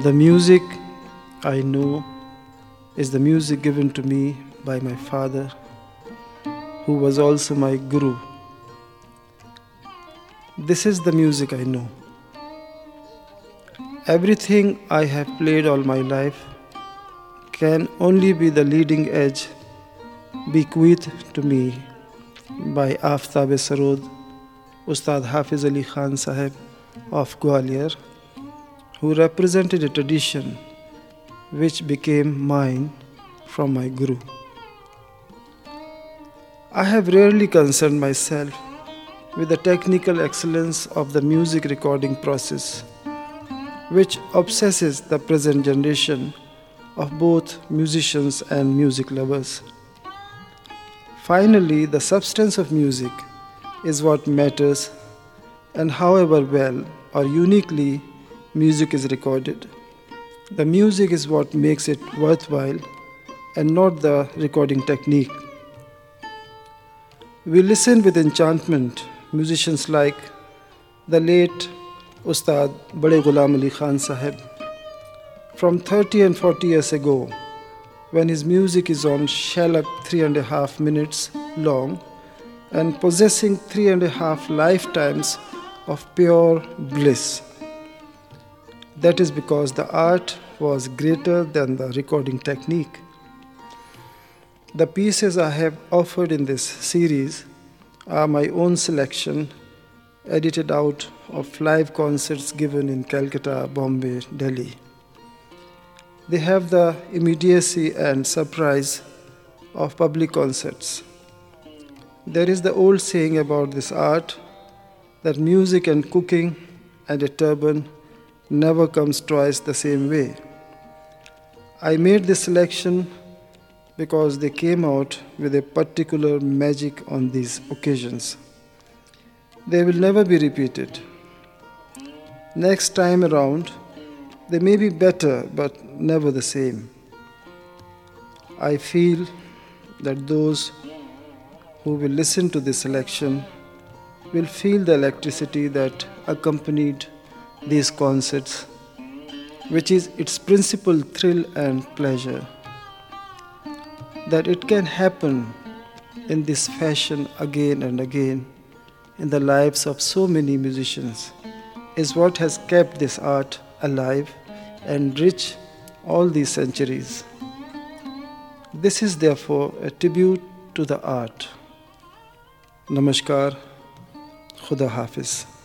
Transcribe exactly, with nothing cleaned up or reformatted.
The music I know is the music given to me by my father, who was also my guru. This is the music I know. Everything I have played all my life can only be the leading edge bequeathed to me by Aftab-e-Sarod, Ustad Hafiz Ali Khan Sahib of Gwalior, who represented a tradition which became mine from my Guru. I have rarely concerned myself with the technical excellence of the music recording process, which obsesses the present generation of both musicians and music lovers. Finally, the substance of music is what matters, and however well or uniquely music is recorded, the music is what makes it worthwhile and not the recording technique. We listen with enchantment musicians like the late Ustad Bade Ghulam Ali Khan Sahib. From thirty and forty years ago, when his music is on shell up three and a half minutes long and possessing three and a half lifetimes of pure bliss. That is because the art was greater than the recording technique. The pieces I have offered in this series are my own selection, edited out of live concerts given in Calcutta, Bombay, Delhi. They have the immediacy and surprise of public concerts. There is the old saying about this art that music and cooking and a turban never comes twice the same way. I made this selection because they came out with a particular magic on these occasions. They will never be repeated. Next time around, they may be better but never the same. I feel that those who will listen to this selection will feel the electricity that accompanied these concerts, which is its principal thrill and pleasure. That it can happen in this fashion again and again in the lives of so many musicians is what has kept this art alive and rich all these centuries. This is therefore a tribute to the art. Namaskar, Khuda Hafiz.